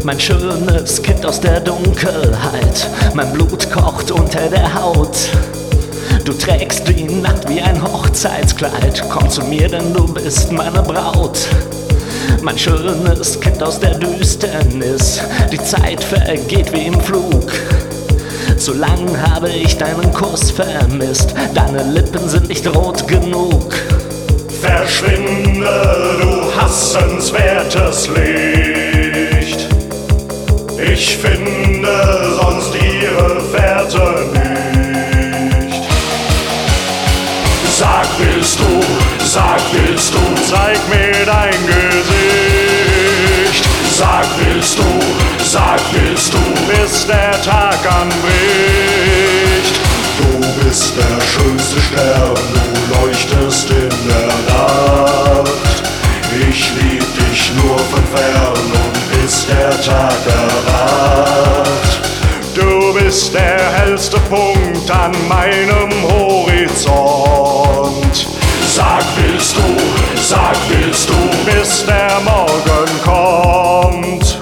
Mein schönes Kind aus der Dunkelheit, mein Blut kocht unter der Haut. Du trägst die Nacht wie ein Hochzeitskleid, komm zu mir, denn du bist meine Braut. Mein schönes Kind aus der Düsternis, die Zeit vergeht wie im Flug. Zu lang habe ich deinen Kuss vermisst, deine Lippen sind nicht rot genug. Verschwinde, du hassenswertes Licht. Ich finde sonst ihre Fährte nicht. Sag, willst du, zeig mir dein Gesicht. Sag, willst du, bis der Tag anbricht. Du bist der schönste Stern, du leuchtest in der Nacht. Ich lieb dich nur von fern und bis der Tag erwacht. Du bist der hellste Punkt an meinem Horizont. Sag, willst du, bis der Morgen kommt.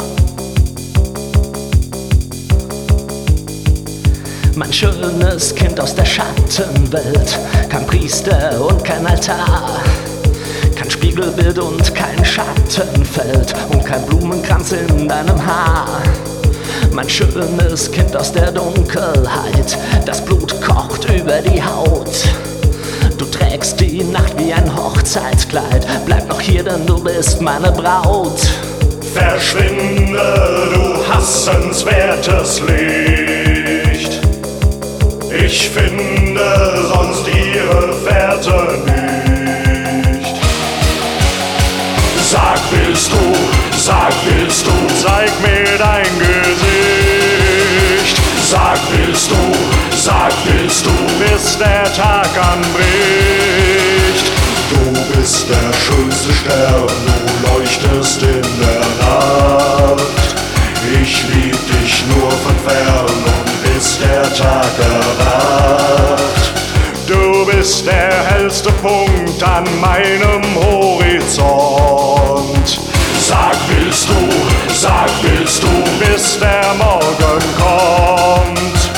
Mein schönes Kind aus der Schattenwelt, kein Priester und kein Altar, kein Spiegelbild und kein Schattenfeld und kein Blumenkranz in deinem Haar. Mein schönes Kind aus der Dunkelheit, das Blut kocht über die Haut. Du trägst die Nacht wie ein Hochzeitskleid, bleib noch hier, denn du bist meine Braut. Verschwinde, du hassenswertes Licht. Ich finde sonst ihre Fährte nicht. Sag, willst du, zeig mir dein Gesicht. Sag, willst du, bis der Tag anbricht. Du bist der schönste Stern, du leuchtest in der Nacht. Ich lieb dich nur von fern und bis der Tag erwacht. Du bist der hellste Punkt an meinem Horizont. Sag, willst du, bis der Morgen kommt.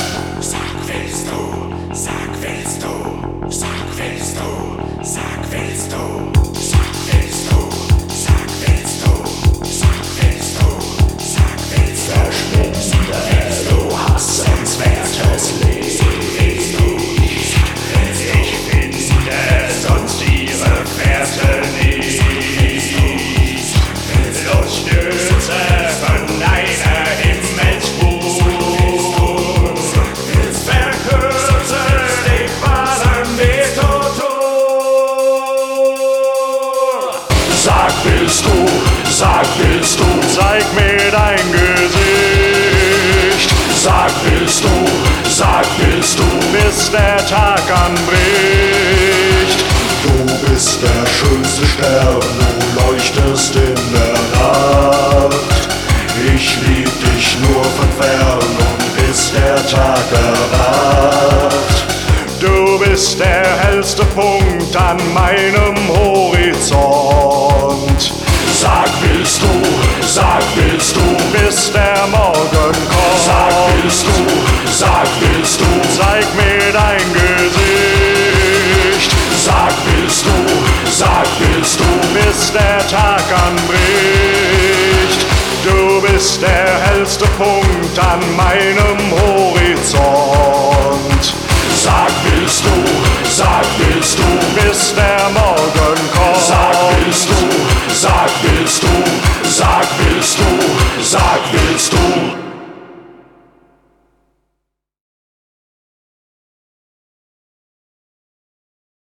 Sag, willst du, zeig mir dein Gesicht. Sag, willst du, bis der Tag anbricht. Du bist der schönste Stern, du leuchtest in der Nacht. Ich lieb dich nur von fern und bis der Tag erwacht. Du bist der hellste Punkt an meinem Horizont. Sag, willst du, bis der Morgen kommt. Sag, willst du, zeig mir dein Gesicht. Sag, willst du, bis der Tag anbricht. Du bist der hellste Punkt an meinem Horizont. Sag, willst du, bis der Morgen kommt. Sag, willst du,